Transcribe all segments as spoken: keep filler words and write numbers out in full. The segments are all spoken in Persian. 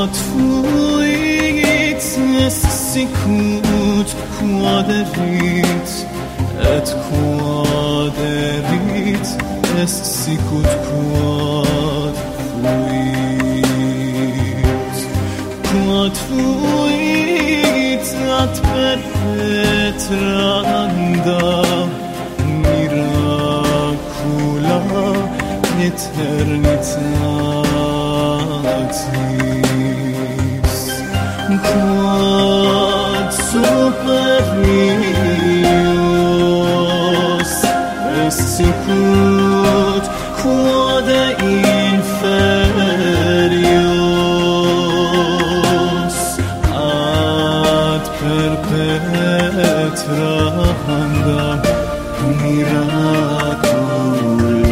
Quatuit es sicut quaderit et quaderit est sicut quad fuit. Quatuit at perpetranda miracula eternitatis. Quod superius est sicut quod inferius ad perpetranda miracula.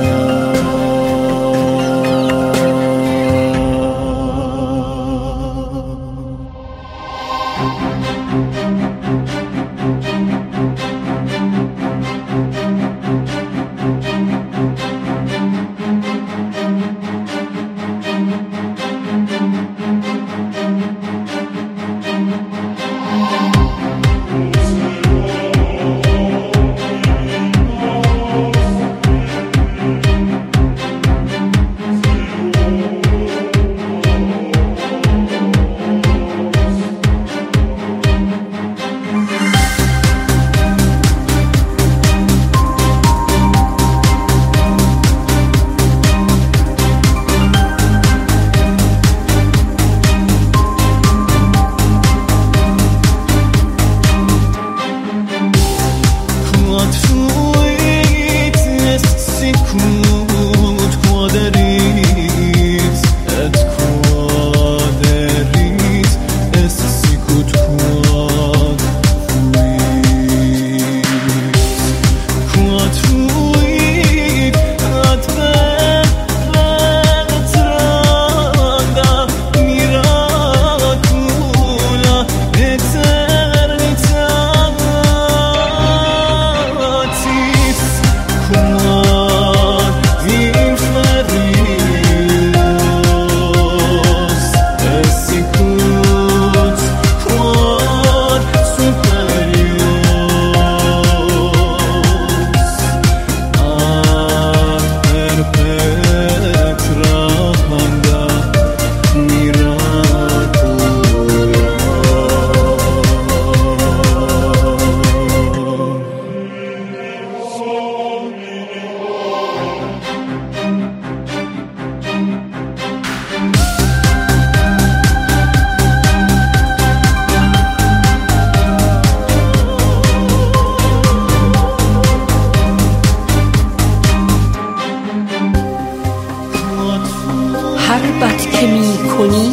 هر بد که می کنی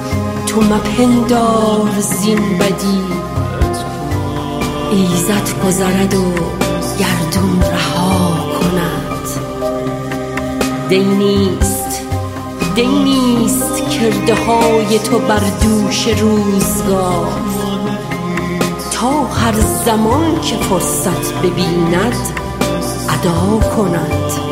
تو مپندار زین بدی، ایزد گذرد و گردون رها کند. دینیست دینیست کرده های تو بر دوش روزگار، تا هر زمان که فرصت ببیند ادا کند.